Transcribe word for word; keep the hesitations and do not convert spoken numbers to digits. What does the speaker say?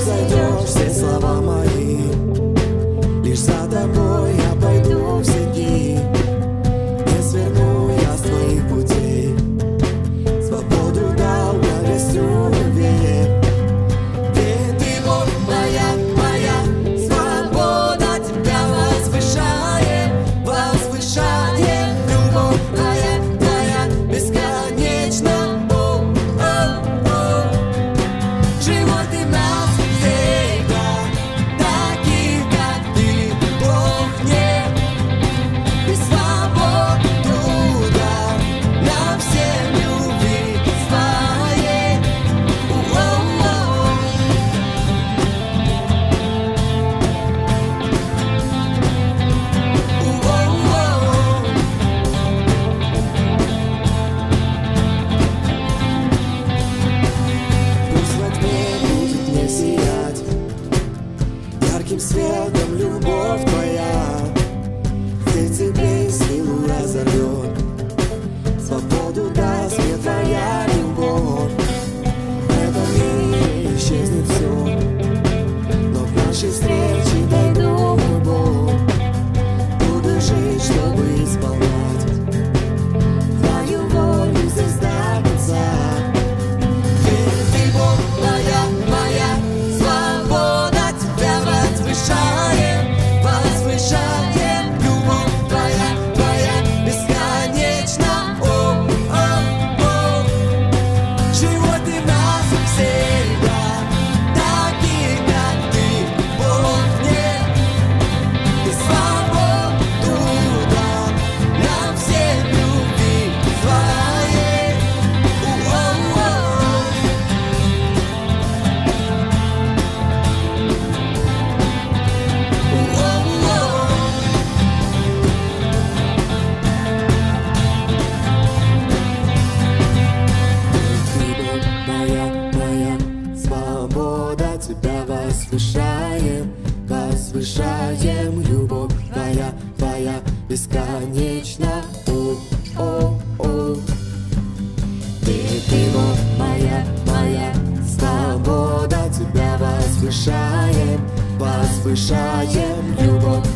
превзойдешь все слова мои. Лишь за тобой я пойду все дни, не сверну я с твоих путей. Свободу дал на весну любви. Ведь ты вот моя, моя свобода, тебя возвышает, возвышает. Любовь моя, моя бесконечна. Живот и нас всегда таких, как ты, Бог нет. И свободу дал нам всем любви своей. Пусть во тьме будет мне сиять ярким светом любовь твоя. Сердце без силу разорвет, свободу даст мне твоя любовь. В этом мире исчезнет все, но в нашей встрече дойду мой Бог. Буду жить, чтобы исполнять твою волю здесь до конца. Ведь ты Бог моя, моя свобода, тебя возвышает, возвышает. Любовь твоя, твоя бесконечна. О, о, о. Живот и нас всегда таких, как ты, Бог нет. И свободу дал нам всем любви своей. О-о-о. Моя, моя свобода, тебя возвышаем, возвышаем. Любовь твоя, твоя бесконечна. О, о, о. Ты, ты вот моя, моя свобода, тебя возвышаем, возвышаем. Любовь